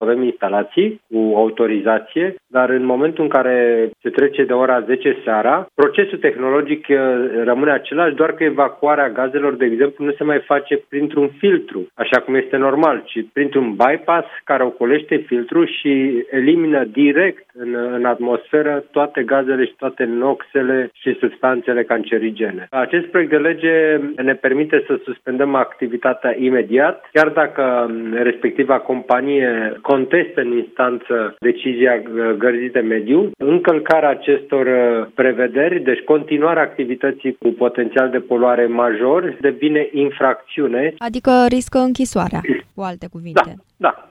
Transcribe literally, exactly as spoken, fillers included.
avem instalații cu autorizație, dar în momentul în care se trece de ora zece seara, procesul tehnologic rămâne același, doar că evacuarea gazelor, de exemplu, nu se mai face printr-un filtru, așa cum este normal, ci printr-un bypass care ocolește filtrul și elimină direct în, în atmosferă toate gazele și toate noxele și substanțele cancerigene. Acest proiect de lege ne permite să suspendăm activitatea imediat, chiar dacă respectiva companie contestă în instanță decizia Gărzii de Mediu. Încălcarea acestor prevederi, deci continuarea activității cu potențial de poluare major, devine infracțiune. Adică riscă închisoarea, cu alte cuvinte. Da, da.